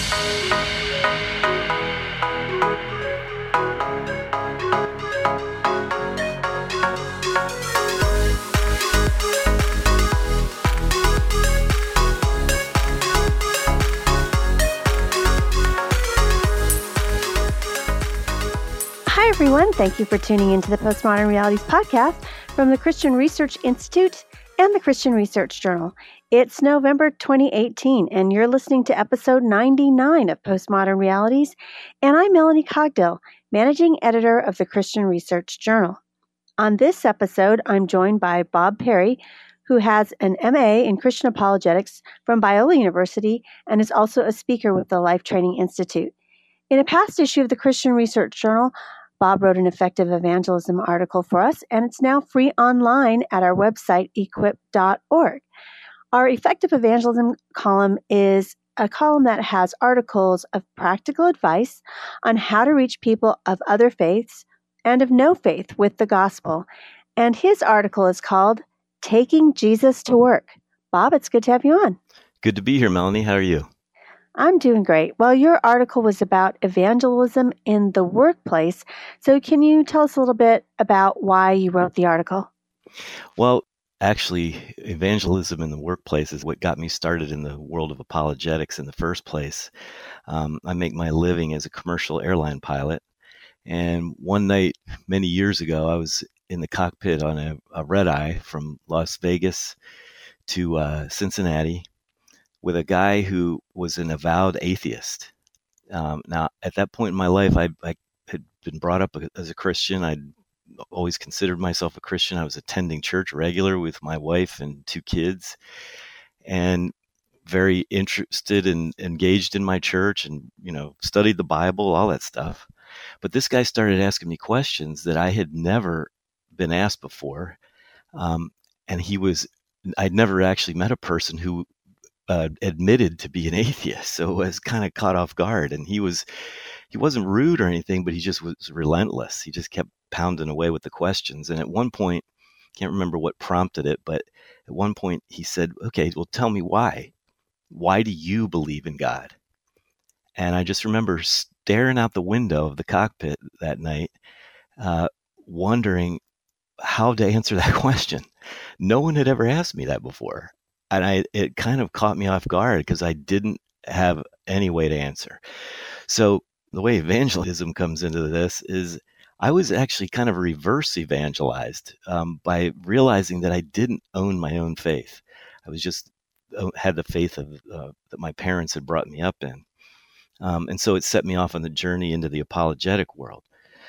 Hi, everyone. Thank you for tuning into the Postmodern Realities podcast from the Christian Research Institute and the Christian Research Journal. It's November 2018, and you're listening to episode 99 of Postmodern Realities, and I'm Melanie Cogdill, managing editor of the Christian Research Journal. On this episode, I'm joined by Bob Perry, who has an MA in Christian Apologetics from Biola University and is also a speaker with the Life Training Institute. In a past issue of the Christian Research Journal, Bob wrote an effective evangelism article for us, and it's now free online at our website, equip.org. Our effective evangelism column is a column that has articles of practical advice on how to reach people of other faiths and of no faith with the gospel. And his article is called Taking Jesus to Work. Bob, it's good to have you on. Good to be here, Melanie. How are you? I'm doing great. Well, your article was about evangelism in the workplace. So can you tell us a little bit about why you wrote the article? Well, actually, evangelism in the workplace is what got me started in the world of apologetics in the first place. I make my living as a commercial airline pilot. And one night, many years ago, I was in the cockpit on a red eye from Las Vegas to Cincinnati, with a guy who was an avowed atheist. Now, at that point in my life, I had been brought up as a Christian. I'd always considered myself a Christian. I was attending church regular with my wife and 2 kids, and very interested and engaged in my church, and studied the Bible, all that stuff. But this guy started asking me questions that I had never been asked before, and I'd never actually met a person who admitted to be an atheist, so I was kind of caught off guard. And he wasn't rude or anything, but he just was relentless. He just kept pounding away with the questions. And at one point, can't remember what prompted it, but at one point he said, "Okay, well, tell me why. Why do you believe in God?" And I just remember staring out the window of the cockpit that night, wondering how to answer that question. No one had ever asked me that before. And it kind of caught me off guard because I didn't have any way to answer. So the way evangelism comes into this is I was actually kind of reverse evangelized by realizing that I didn't own my own faith. I was just had the faith of that my parents had brought me up in. And so it set me off on the journey into the apologetic world.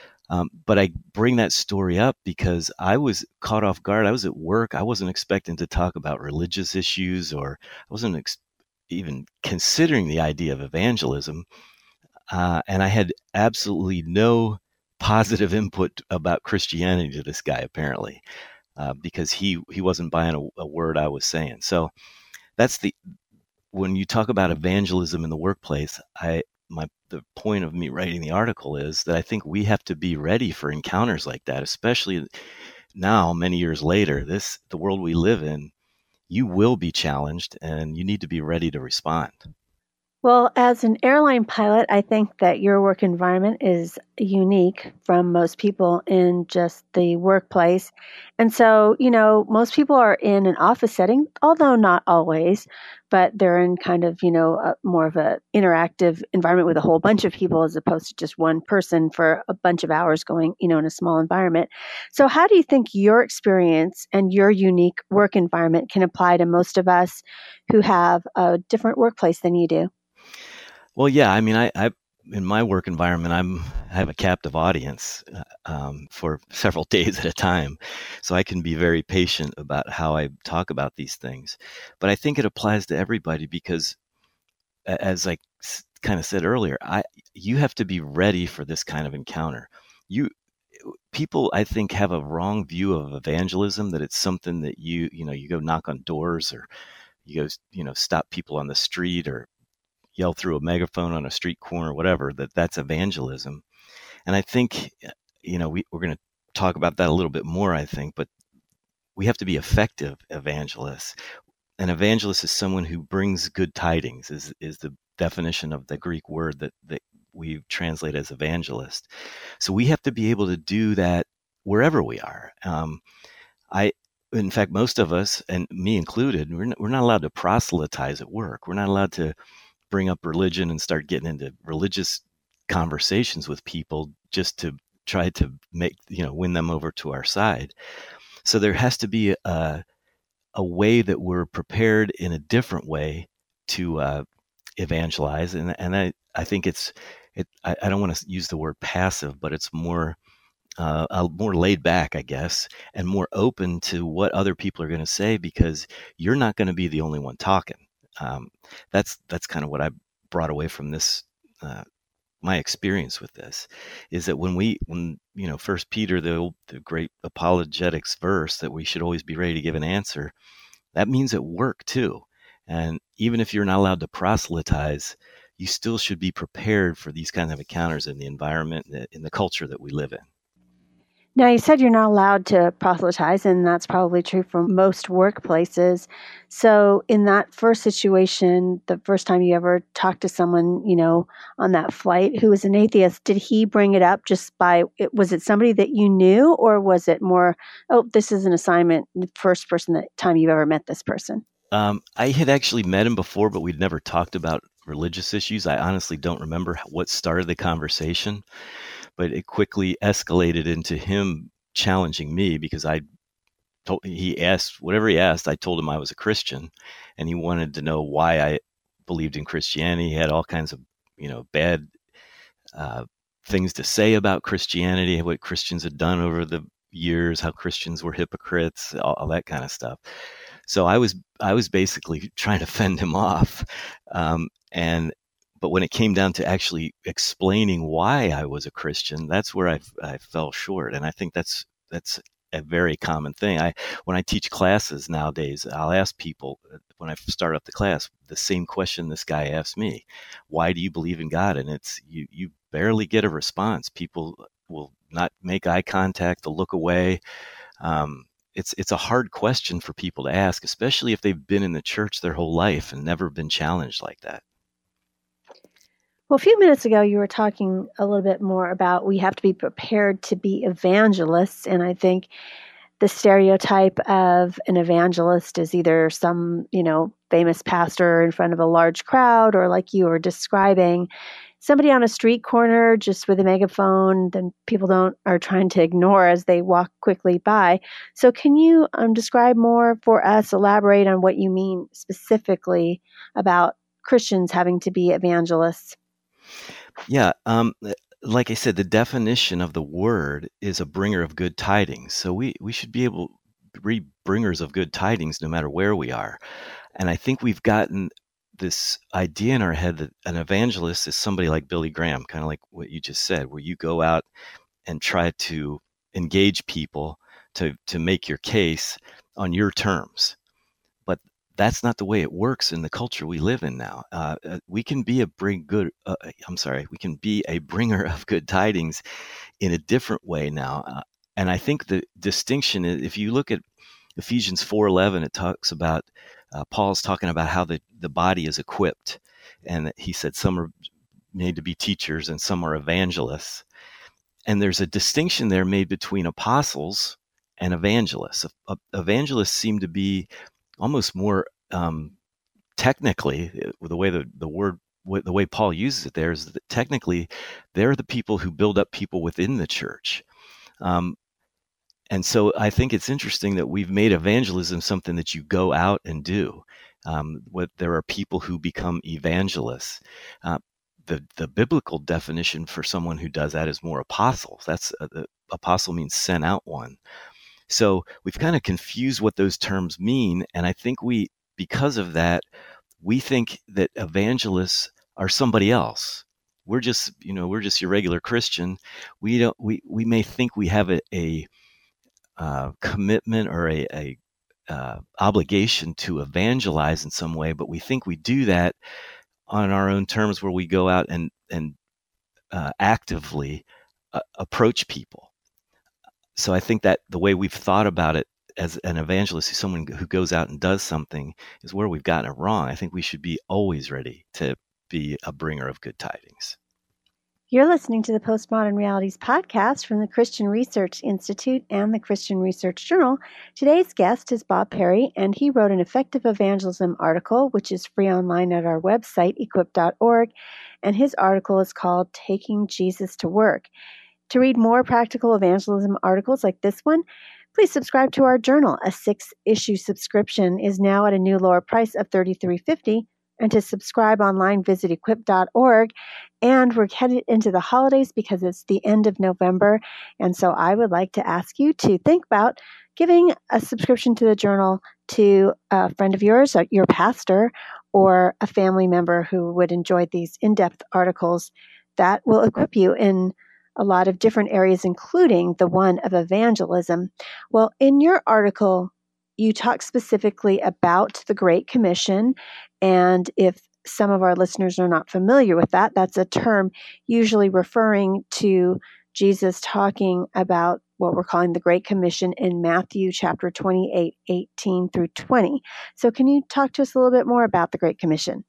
But I bring that story up because I was caught off guard. I was at work. I wasn't expecting to talk about religious issues, or I wasn't even considering the idea of evangelism. And I had absolutely no positive input about Christianity to this guy, apparently, because he wasn't buying a word I was saying. So that's when you talk about evangelism in the workplace, the point of me writing the article is that I think we have to be ready for encounters like that, especially now, many years later. The world we live in, you will be challenged, and you need to be ready to respond. Well, as an airline pilot, I think that your work environment is unique from most people in just the workplace. And so, most people are in an office setting, although not always, but they're in kind of, more of an interactive environment with a whole bunch of people as opposed to just one person for a bunch of hours going, in a small environment. So how do you think your experience and your unique work environment can apply to most of us who have a different workplace than you do? Well, yeah, I mean, I in my work environment, I have a captive audience for several days at a time, so I can be very patient about how I talk about these things. But I think it applies to everybody because, as I kind of said earlier, you have to be ready for this kind of encounter. People, I think, have a wrong view of evangelism, that it's something that you go knock on doors, or you go stop people on the street, or yell through a megaphone on a street corner, whatever, that's evangelism. And I think, we're going to talk about that a little bit more, I think, but we have to be effective evangelists. An evangelist is someone who brings good tidings, is the definition of the Greek word that we translate as evangelist. So we have to be able to do that wherever we are. In fact, most of us, and me included, we're not allowed to proselytize at work. We're not allowed to bring up religion and start getting into religious conversations with people just to try to win them over to our side. So there has to be a way that we're prepared in a different way to evangelize, and I think I don't want to use the word passive, but it's more laid back, I guess, and more open to what other people are going to say, because you're not going to be the only one talking. That's kind of what I brought away from this. My experience with this is that when First Peter, the great apologetics verse, that we should always be ready to give an answer, that means at work too. And even if you're not allowed to proselytize, you still should be prepared for these kinds of encounters in the environment, in the culture that we live in. Now, you said you're not allowed to proselytize, and that's probably true for most workplaces. So in that first situation, the first time you ever talked to someone, on that flight who was an atheist, did he bring it up was it somebody that you knew, or was it more, oh, this is an assignment, the first time you've ever met this person? I had actually met him before, but we'd never talked about religious issues. I honestly don't remember what started the conversation, but it quickly escalated into him challenging me, because he asked whatever he asked. I told him I was a Christian, and he wanted to know why I believed in Christianity. He had all kinds of, bad things to say about Christianity, what Christians had done over the years, how Christians were hypocrites, all that kind of stuff. So I was basically trying to fend him off, but when it came down to actually explaining why I was a Christian, that's where I fell short. And I think that's a very common thing. When I teach classes nowadays, I'll ask people when I start up the class the same question this guy asked me: why do you believe in God? And it's you barely get a response. People will not make eye contact, they'll look away. It's a hard question for people to ask, especially if they've been in the church their whole life and never been challenged like that. Well, a few minutes ago, you were talking a little bit more about we have to be prepared to be evangelists. And I think the stereotype of an evangelist is either some, famous pastor in front of a large crowd, or like you were describing, somebody on a street corner just with a megaphone that people are trying to ignore as they walk quickly by. So can you describe more for us, elaborate on what you mean specifically about Christians having to be evangelists? Yeah. Like I said, the definition of the word is a bringer of good tidings. So we should be able to be bringers of good tidings no matter where we are. And I think we've gotten this idea in our head that an evangelist is somebody like Billy Graham, kind of like what you just said, where you go out and try to engage people to make your case on your terms. But that's not the way it works in the culture we live in now. We can be we can be a bringer of good tidings in a different way now. And I think the distinction is, if you look at Ephesians 4:11, it talks about Paul's talking about how the body is equipped, and he said some are made to be teachers and some are evangelists. And there's a distinction there made between apostles and evangelists. Evangelists seem to be almost more technically, the way the way Paul uses it there is that technically they're the people who build up people within the church. And so I think it's interesting that we've made evangelism something that you go out and do. There are people who become evangelists. The biblical definition for someone who does that is more apostles. That's the apostle means sent out one. So we've kind of confused what those terms mean, and I think because of that, we think that evangelists are somebody else. We're just your regular Christian. We may think we have a commitment or a obligation to evangelize in some way, but we think we do that on our own terms, where we go out and actively approach people. So I think that the way we've thought about it as an evangelist, someone who goes out and does something, is where we've gotten it wrong. I think we should be always ready to be a bringer of good tidings. You're listening to the Postmodern Realities podcast from the Christian Research Institute and the Christian Research Journal. Today's guest is Bob Perry, and he wrote an effective evangelism article, which is free online at our website, equip.org, and his article is called Taking Jesus to Work. To read more practical evangelism articles like this one, please subscribe to our journal. A 6-issue subscription is now at a new lower price of $33.50. And to subscribe online, visit equip.org. And we're headed into the holidays because it's the end of November. And so I would like to ask you to think about giving a subscription to the journal to a friend of yours, your pastor, or a family member who would enjoy these in-depth articles that will equip you in a lot of different areas, including the one of evangelism. Well, in your article, you talk specifically about the Great Commission. And if some of our listeners are not familiar with that, that's a term usually referring to Jesus talking about what we're calling the Great Commission in Matthew chapter 28, 18 through 20. So can you talk to us a little bit more about the Great Commission?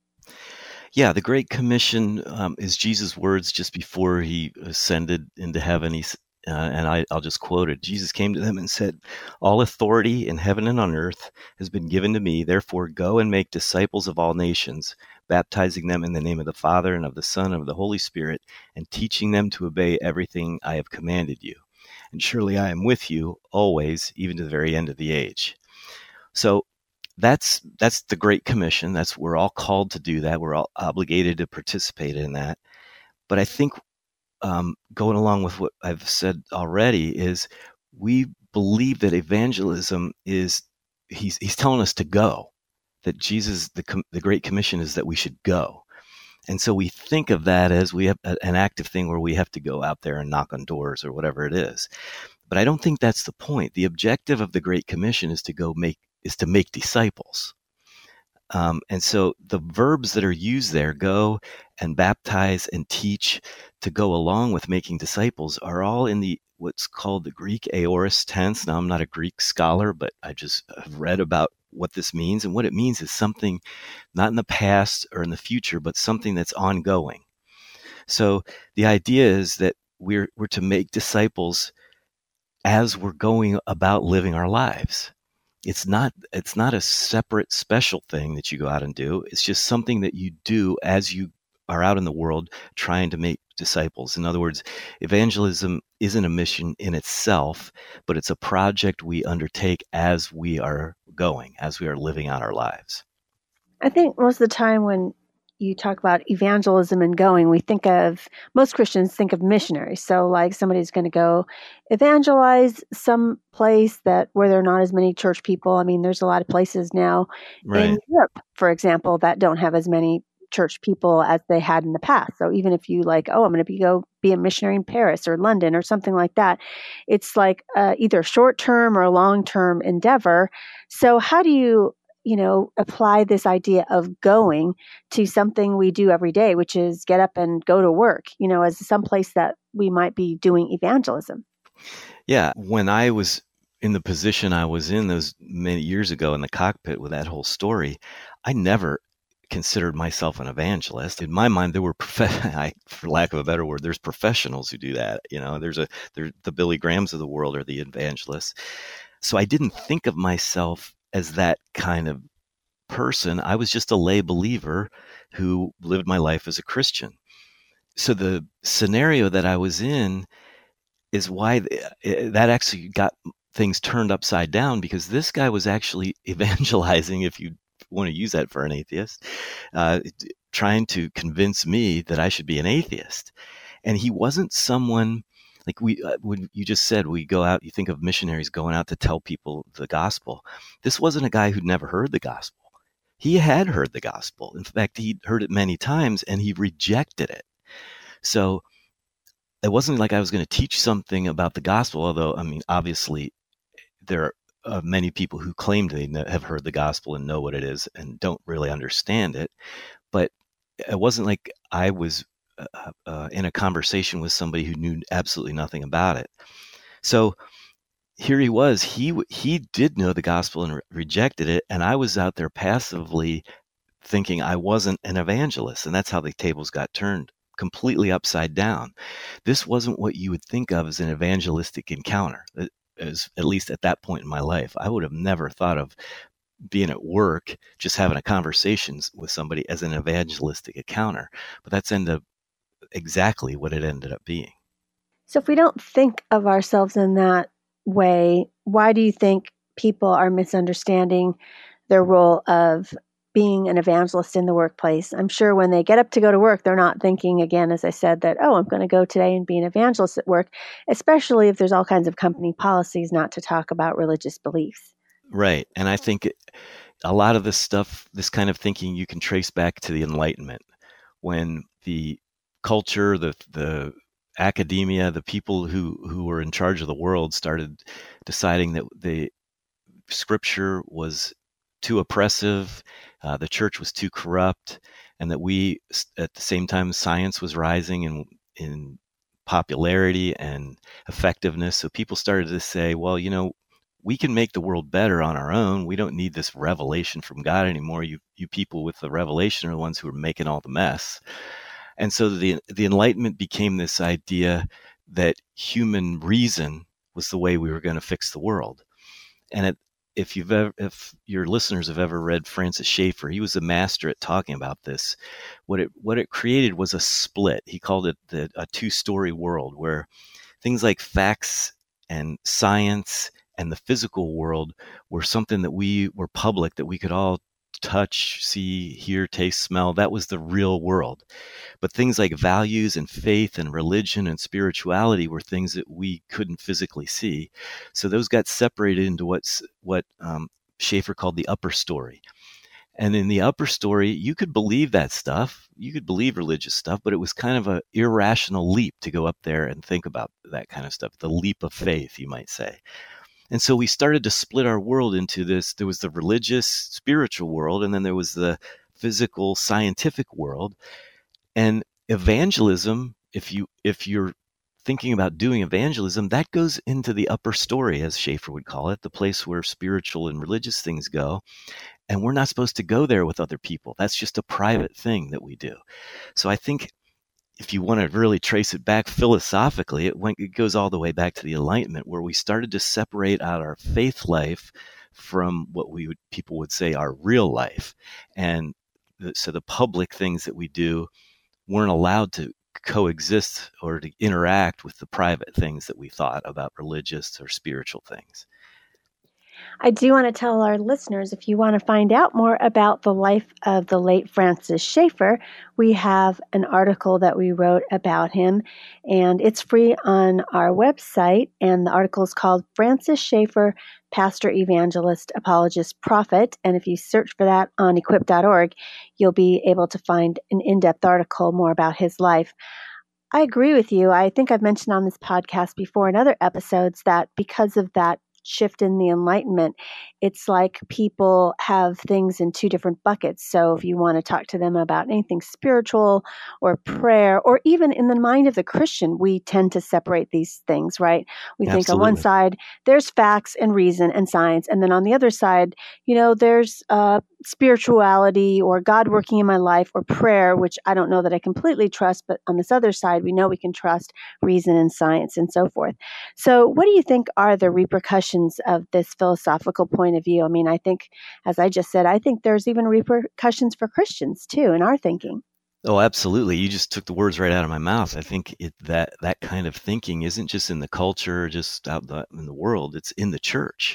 Yeah, the Great Commission is Jesus' words just before he ascended into heaven. I'll just quote it. Jesus came to them and said, "All authority in heaven and on earth has been given to me. Therefore, go and make disciples of all nations, baptizing them in the name of the Father and of the Son and of the Holy Spirit, and teaching them to obey everything I have commanded you. And surely I am with you always, even to the very end of the age." So that's the Great Commission. We're all called to do that. We're all obligated to participate in that. But I think going along with what I've said already is we believe that evangelism is he's telling us to go, that Jesus, the Great Commission is that we should go. And so we think of that as we have an active thing where we have to go out there and knock on doors or whatever it is. But I don't think that's the point. The objective of the Great Commission is to make disciples. And so the verbs that are used there, go and baptize and teach, to go along with making disciples, are all in what's called the Greek aorist tense. Now, I'm not a Greek scholar, but I just have read about what this means. And what it means is something not in the past or in the future, but something that's ongoing. So the idea is that we're to make disciples as we're going about living our lives. It's not a separate special thing that you go out and do. It's just something that you do as you are out in the world trying to make disciples. In other words, evangelism isn't a mission in itself, but it's a project we undertake as we are going, as we are living out our lives. I think most of the time when you talk about evangelism and going, most Christians think of missionaries. So like somebody's going to go evangelize some place where there are not as many church people. I mean, there's a lot of places now in Europe, for example, that don't have as many church people as they had in the past. So even if you I'm going to go be a missionary in Paris or London or something like that, it's like either short-term or long-term endeavor. So how do you apply this idea of going to something we do every day, which is get up and go to work, as some place that we might be doing evangelism? Yeah. When I was in the position I was in those many years ago in the cockpit with that whole story, I never considered myself an evangelist. In my mind, there were, for lack of a better word, there's professionals who do that. There's the Billy Grahams of the world are the evangelists. So I didn't think of myself as that kind of person. I was just a lay believer who lived my life as a Christian. So the scenario that I was in is why that actually got things turned upside down, because this guy was actually evangelizing, if you want to use that for an atheist, trying to convince me that I should be an atheist. And he wasn't someone like when you just said we go out, you think of missionaries going out to tell people the gospel. This wasn't a guy who'd never heard the gospel. He had heard the gospel. In fact, he'd heard it many times and he rejected it. So it wasn't like I was going to teach something about the gospel, although, I mean, obviously there are many people who claim they have heard the gospel and know what it is and don't really understand it. But it wasn't like I was in a conversation with somebody who knew absolutely nothing about it. So here he was. He did know the gospel and rejected it, and I was out there passively thinking I wasn't an evangelist. And that's how the tables got turned completely upside down. This wasn't what you would think of as an evangelistic encounter, as, at least at that point in my life. I would have never thought of being at work, just having a conversation with somebody as an evangelistic encounter. But that's ended up exactly what it ended up being. So if we don't think of ourselves in that way, why do you think people are misunderstanding their role of being an evangelist in the workplace? I'm sure when they get up to go to work, they're not thinking, again, as I said, that, oh, I'm going to go today and be an evangelist at work, especially if there's all kinds of company policies not to talk about religious beliefs. Right. And I think a lot of this stuff, this kind of thinking, you can trace back to the Enlightenment, when the culture, the academia, the people who were in charge of the world started deciding that the scripture was too oppressive, the church was too corrupt, and that we, at the same time, science was rising in popularity and effectiveness. So people started to say, well, we can make the world better on our own. We don't need this revelation from God anymore. You people with the revelation are the ones who are making all the mess. And so the Enlightenment became this idea that human reason was the way we were going to fix the world. And if your listeners have ever read Francis Schaeffer, he was a master at talking about this. What it created was a split. He called it a two-story world, where things like facts and science and the physical world were something that we were public, that we could all touch, see, hear, taste, smell. That was the real world. But things like values and faith and religion and spirituality were things that we couldn't physically see. So those got separated into what Schaeffer called the upper story. And in the upper story, you could believe that stuff. You could believe religious stuff, but it was kind of an irrational leap to go up there and think about that kind of stuff. The leap of faith, you might say. And so we started to split our world into this. There was the religious, spiritual world, and then there was the physical, scientific world. And evangelism, if you're thinking about doing evangelism, that goes into the upper story, as Schaeffer would call it, the place where spiritual and religious things go. And we're not supposed to go there with other people. That's just a private thing that we do. So I think if you want to really trace it back philosophically, it goes all the way back to the Enlightenment, where we started to separate out our faith life from what people would say our real life. And so the public things that we do weren't allowed to coexist or to interact with the private things that we thought about religious or spiritual things. I do want to tell our listeners, if you want to find out more about the life of the late Francis Schaeffer, we have an article that we wrote about him, and it's free on our website. And the article is called Francis Schaeffer, Pastor, Evangelist, Apologist, Prophet. And if you search for that on equip.org, you'll be able to find an in-depth article more about his life. I agree with you. I think I've mentioned on this podcast before in other episodes that because of that shift in the Enlightenment, it's like people have things in two different buckets. So if you want to talk to them about anything spiritual or prayer, or even in the mind of the Christian, we tend to separate these things, right? We Absolutely. think on one side, there's facts and reason and science. And then on the other side, there's spirituality or God working in my life or prayer, which I don't know that I completely trust. But on this other side, we know we can trust reason and science and so forth. So what do you think are the repercussions of this philosophical point of view? I mean, I think, as I just said, I think there's even repercussions for Christians too in our thinking. Oh, absolutely. You just took the words right out of my mouth. I think that kind of thinking isn't just in the culture, just out in the world. It's in the church.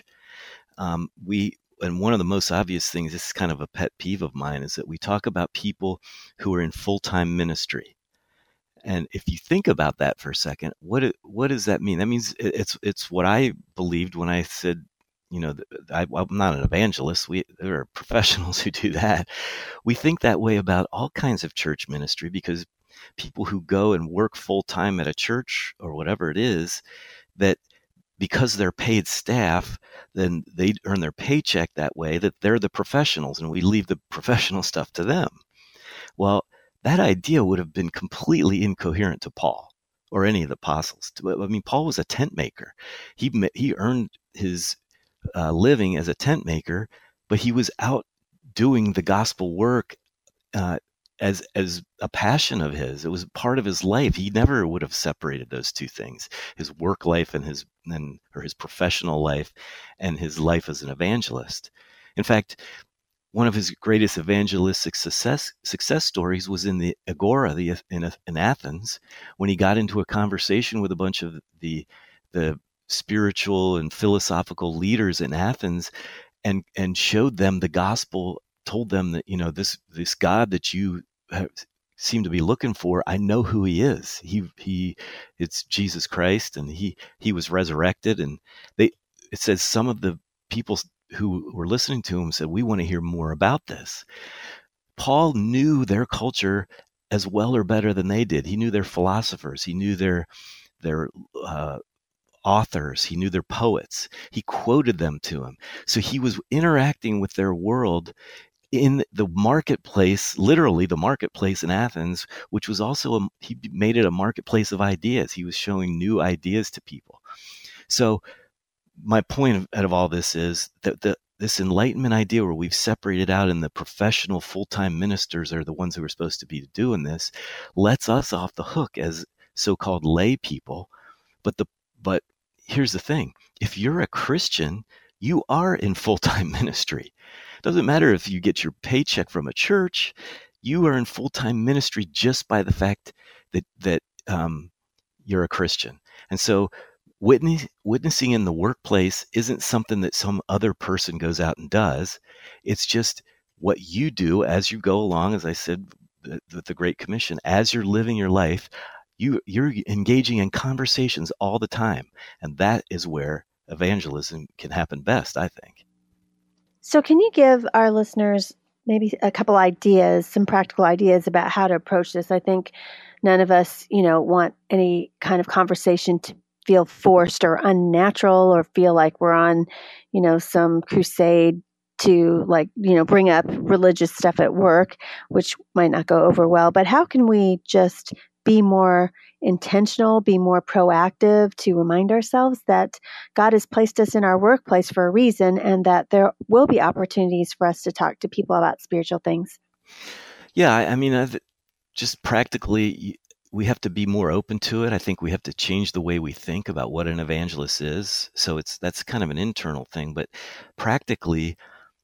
And one of the most obvious things, this is kind of a pet peeve of mine, is that we talk about people who are in full-time ministry. And if you think about that for a second, what does that mean? That means it's what I believed when I said, I'm not an evangelist. There are professionals who do that. We think that way about all kinds of church ministry, because people who go and work full-time at a church or whatever it is, that because they're paid staff, then they earn their paycheck that way, that they're the professionals and we leave the professional stuff to them. Well, that idea would have been completely incoherent to Paul or any of the apostles. I mean, Paul was a tent maker. He earned his living as a tent maker, but he was out doing the gospel work as a passion of his. It was part of his life. He never would have separated those two things: his work life and his professional life, and his life as an evangelist. In fact, one of his greatest evangelistic success stories was in the Agora in Athens, when he got into a conversation with a bunch of the spiritual and philosophical leaders in Athens, and showed them the gospel, told them that, this God that you seem to be looking for, I know who he is. It's Jesus Christ, and he was resurrected. And it says some of the people who were listening to him said, we want to hear more about this. Paul knew their culture as well or better than they did. He knew their philosophers. He knew their authors. He knew their poets. He quoted them to him. So he was interacting with their world in the marketplace, literally the marketplace in Athens, which was also, he made it a marketplace of ideas. He was showing new ideas to people. So my point out of all this is that this enlightenment idea, where we've separated out and the professional full-time ministers are the ones who are supposed to be doing this, lets us off the hook as so-called lay people. But here's the thing. If you're a Christian, you are in full-time ministry. It doesn't matter if you get your paycheck from a church. You are in full-time ministry just by the fact that you're a Christian. And so witnessing in the workplace isn't something that some other person goes out and does. It's just what you do as you go along, as I said, the Great Commission. As you're living your life, you're engaging in conversations all the time. And that is where evangelism can happen best, I think. So can you give our listeners maybe a couple ideas, some practical ideas about how to approach this? I think none of us, want any kind of conversation to feel forced or unnatural, or feel like we're on, some crusade to bring up religious stuff at work, which might not go over well. But how can we just be more intentional, be more proactive to remind ourselves that God has placed us in our workplace for a reason, and that there will be opportunities for us to talk to people about spiritual things? Yeah, I mean, just practically, we have to be more open to it. I think we have to change the way we think about what an evangelist is. So that's kind of an internal thing. But practically,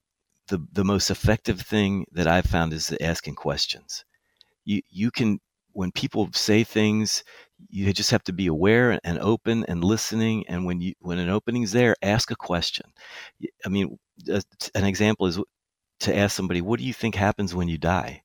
the most effective thing that I've found is asking questions. You can, when people say things, you just have to be aware and open and listening. And when an opening's there, ask a question. I mean, an example is to ask somebody, what do you think happens when you die?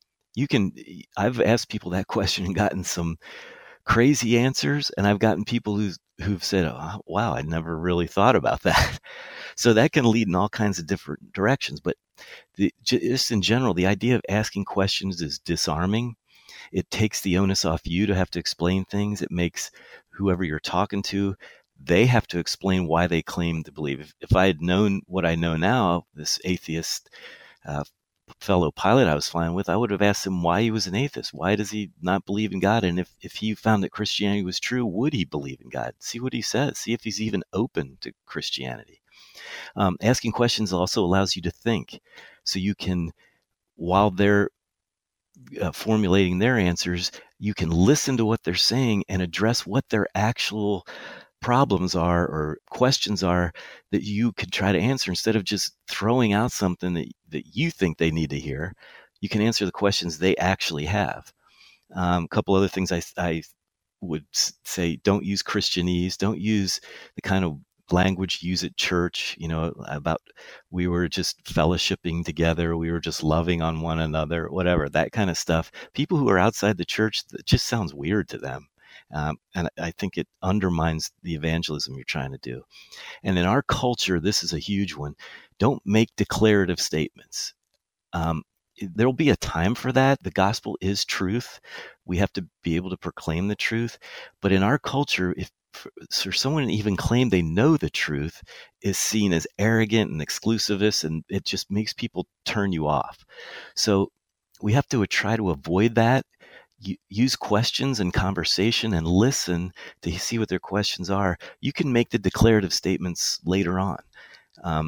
I've asked people that question and gotten some crazy answers, and I've gotten people who've said, oh, wow, I never really thought about that. So that can lead in all kinds of different directions. But just in general, the idea of asking questions is disarming. It takes the onus off you to have to explain things. It makes whoever you're talking to, they have to explain why they claim to believe. If I had known what I know now, this atheist fellow pilot I was flying with, I would have asked him why he was an atheist. Why does he not believe in God? And if he found that Christianity was true, would he believe in God? See what he says. See if he's even open to Christianity. Asking questions also allows you to think. So you can, while they're formulating their answers, you can listen to what they're saying and address what their actual problems are or questions are that you could try to answer. Instead of just throwing out something that you think they need to hear, you can answer the questions they actually have. A couple other things I would say: don't use Christianese. Don't use the kind of language you use at church, about we were just fellowshipping together, we were just loving on one another, whatever, that kind of stuff. People who are outside the church, that just sounds weird to them. And I think it undermines the evangelism you're trying to do. And in our culture, this is a huge one. Don't make declarative statements. There'll be a time for that. The gospel is truth. We have to be able to proclaim the truth. But in our culture, if for someone to even claim they know the truth is seen as arrogant and exclusivist, and it just makes people turn you off. So we have to try to avoid that. Use questions and conversation and listen to see what their questions are. You can make the declarative statements later on.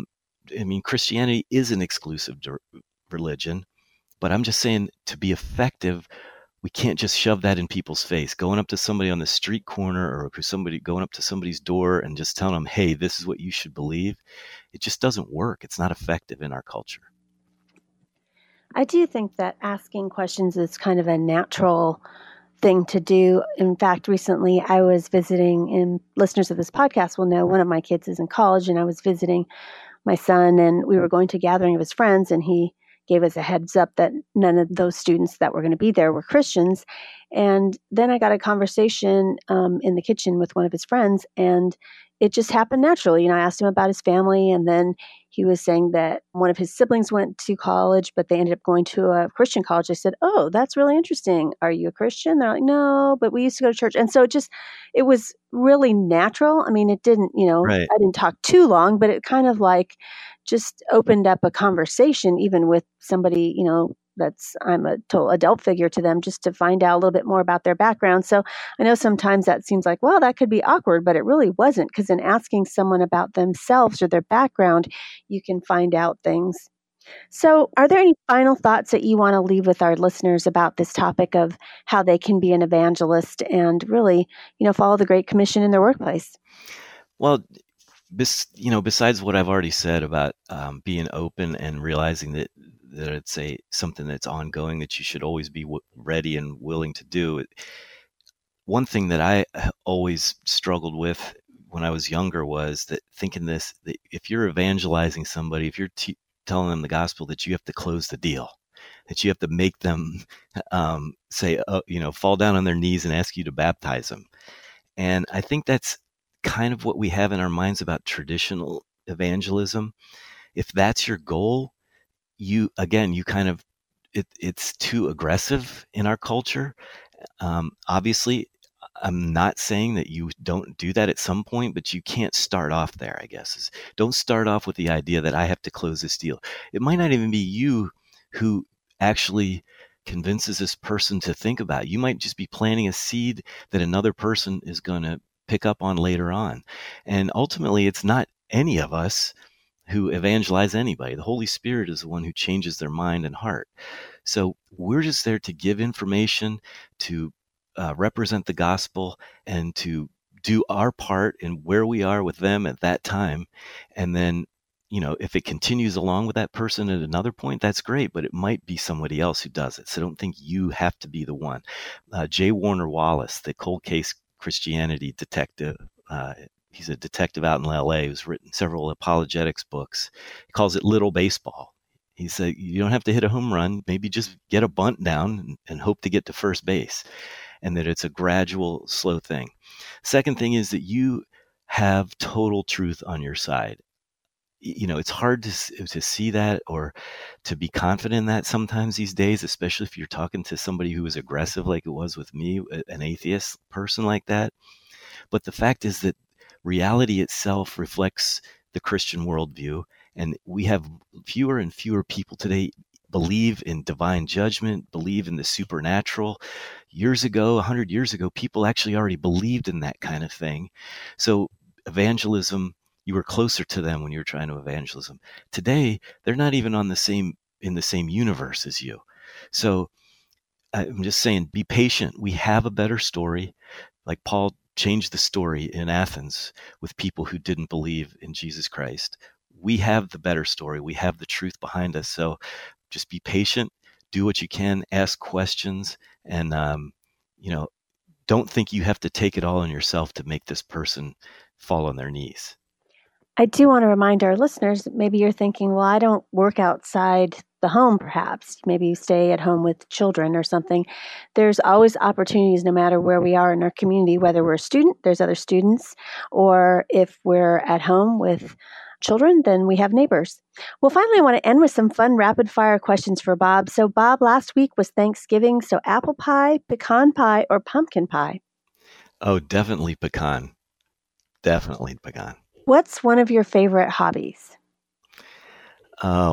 I mean, Christianity is an exclusive religion, but I'm just saying to be effective, we can't just shove that in people's face. Going up to somebody on the street corner or somebody going up to somebody's door and just telling them, hey, this is what you should believe. It just doesn't work. It's not effective in our culture. I do think that asking questions is kind of a natural thing to do. In fact, recently I was visiting, and listeners of this podcast will know one of my kids is in college, and I was visiting my son, and we were going to a gathering of his friends, and he gave us a heads up that none of those students that were going to be there were Christians. And then I got a conversation in the kitchen with one of his friends, and it just happened naturally. I asked him about his family, and then he was saying that one of his siblings went to college, but they ended up going to a Christian college. I said, "Oh, that's really interesting. Are you a Christian?" They're like, "No, but we used to go to church." And so it was really natural. I mean, it didn't, Right. I didn't talk too long, but it kind of like just opened up a conversation, even with somebody, I'm a total adult figure to them, just to find out a little bit more about their background. So I know sometimes that seems like, well, that could be awkward, but it really wasn't, because in asking someone about themselves or their background, you can find out things. So are there any final thoughts that you want to leave with our listeners about this topic of how they can be an evangelist and really, follow the Great Commission in their workplace? Well, besides what I've already said about being open and realizing that it's something that's ongoing, that you should always be ready and willing to do. One thing that I always struggled with when I was younger was that that if you're evangelizing somebody, if you're telling them the gospel, that you have to close the deal, that you have to make them say, fall down on their knees and ask you to baptize them. And I think that's kind of what we have in our minds about traditional evangelism. If that's your goal, it's too aggressive in our culture. Obviously, I'm not saying that you don't do that at some point, but you can't start off there, I guess. Don't start off with the idea that I have to close this deal. It might not even be you who actually convinces this person to think about it. You might just be planting a seed that another person is going to pick up on later on. And ultimately, it's not any of us who evangelize anybody. The Holy Spirit is the one who changes their mind and heart. So we're just there to give information, to represent the gospel, and to do our part in where we are with them at that time. And then, if it continues along with that person at another point, that's great, but it might be somebody else who does it. So don't think you have to be the one. J. Warner Wallace, the cold case Christianity detective, he's a detective out in LA who's written several apologetics books. He calls it little baseball. He said, you don't have to hit a home run. Maybe just get a bunt down and hope to get to first base, and that it's a gradual, slow thing. Second thing is that you have total truth on your side. It's hard to see that or to be confident in that sometimes these days, especially if you're talking to somebody who is aggressive like it was with me, an atheist person like that. But the fact is that reality itself reflects the Christian worldview, and we have fewer and fewer people today believe in divine judgment, believe in the supernatural. Years ago, 100 years ago, people actually already believed in that kind of thing. So evangelism, you were closer to them when you were trying to evangelism. Today, they're not even in the same universe as you. So I'm just saying, be patient. We have a better story. Like Paul changed the story in Athens with people who didn't believe in Jesus Christ. We have the better story. We have the truth behind us. So just be patient, do what you can, ask questions, and, don't think you have to take it all on yourself to make this person fall on their knees. I do want to remind our listeners, maybe you're thinking, well, I don't work outside the home, perhaps. Maybe you stay at home with children or something. There's always opportunities no matter where we are in our community, whether we're a student, there's other students, or if we're at home with children, then we have neighbors. Well, finally, I want to end with some fun rapid fire questions for Bob. So, Bob, last week was Thanksgiving. So, apple pie, pecan pie, or pumpkin pie? Oh, definitely pecan. Definitely pecan. What's one of your favorite hobbies? Oh,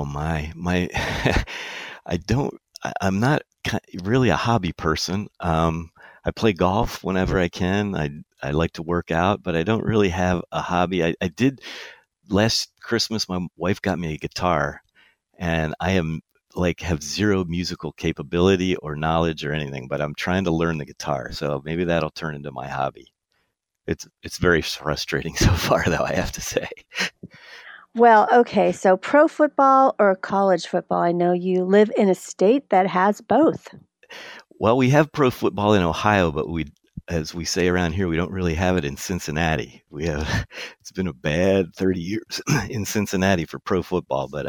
I'm not really a hobby person. I play golf whenever I can. I like to work out, but I don't really have a hobby. I did last Christmas, my wife got me a guitar, and I have zero musical capability or knowledge or anything, but I'm trying to learn the guitar. So maybe that'll turn into my hobby. It's very frustrating so far, though, I have to say. Well, okay, so pro football or college football? I know you live in a state that has both. Well, we have pro football in Ohio, but as we say around here, we don't really have it in Cincinnati. It's been a bad 30 years in Cincinnati for pro football, but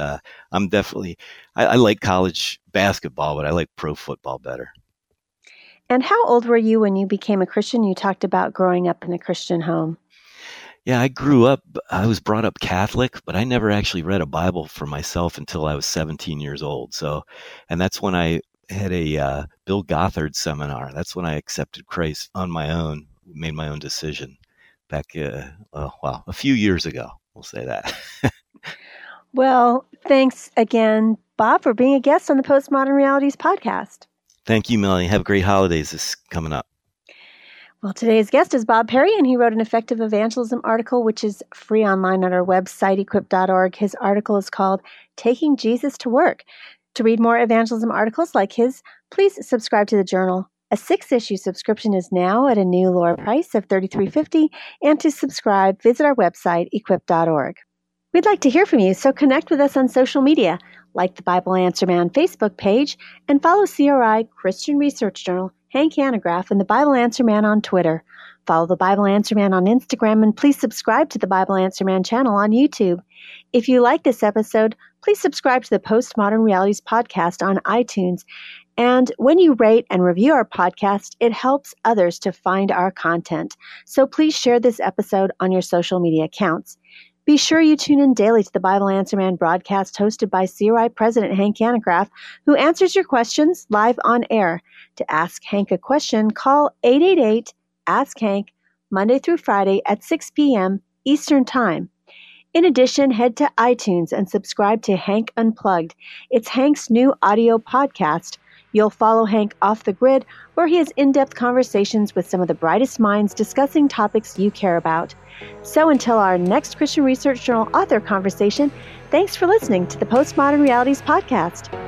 I like college basketball, but I like pro football better. And how old were you when you became a Christian? You talked about growing up in a Christian home. Yeah, I was brought up Catholic, but I never actually read a Bible for myself until I was 17 years old. And that's when I had a Bill Gothard seminar. That's when I accepted Christ on my own, made my own decision back, a few years ago. We'll say that. Well, thanks again, Bob, for being a guest on the Postmodern Realities podcast. Thank you, Melanie. Have great holidays this coming up. Well, today's guest is Bob Perry, and he wrote an effective evangelism article, which is free online at our website, equip.org. His article is called Taking Jesus to Work. To read more evangelism articles like his, please subscribe to the journal. A 6-issue subscription is now at a new lower price of $33.50, and to subscribe, visit our website, equip.org. We'd like to hear from you, so connect with us on social media, like the Bible Answer Man Facebook page, and follow CRI Christian Research Journal, Hank Hanegraaff, and the Bible Answer Man on Twitter. Follow the Bible Answer Man on Instagram, and please subscribe to the Bible Answer Man channel on YouTube. If you like this episode, please subscribe to the Postmodern Realities podcast on iTunes. And when you rate and review our podcast, it helps others to find our content. So please share this episode on your social media accounts. Be sure you tune in daily to the Bible Answer Man broadcast hosted by CRI President Hank Hanegraaff, who answers your questions live on air. To ask Hank a question, call 888-ASK-HANK, Monday through Friday at 6 p.m. Eastern Time. In addition, head to iTunes and subscribe to Hank Unplugged. It's Hank's new audio podcast. You'll follow Hank off the grid, where he has in-depth conversations with some of the brightest minds discussing topics you care about. So until our next Christian Research Journal author conversation, thanks for listening to the Postmodern Realities podcast.